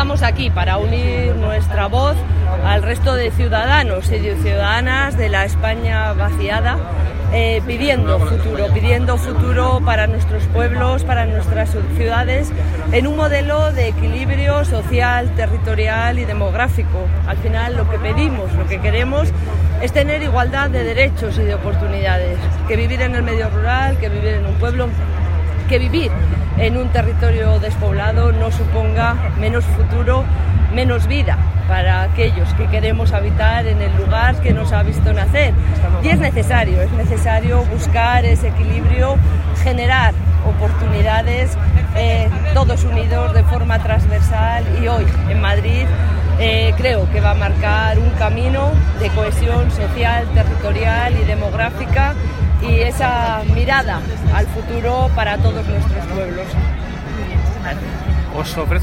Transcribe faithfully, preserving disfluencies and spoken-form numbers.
estamos aquí para unir nuestra voz al resto de ciudadanos y de ciudadanas de la España vaciada, eh, pidiendo futuro, pidiendo futuro para nuestros pueblos, para nuestras ciudades, en un modelo de equilibrio social, territorial y demográfico. Al final lo que pedimos, lo que queremos es tener igualdad de derechos y de oportunidades, que vivir en el medio rural, que vivir en un pueblo, que vivir en un territorio despoblado no suponga menos futuro, menos vida para aquellos que queremos habitar en el lugar que nos ha visto nacer. Y es necesario, es necesario buscar ese equilibrio, generar oportunidades, eh, todos unidos de forma transversal, y hoy en Madrid eh, creo que va a marcar un camino de cohesión social, territorial y demográfica, y esa mirada al futuro para todos nuestros pueblos. Os ofrezco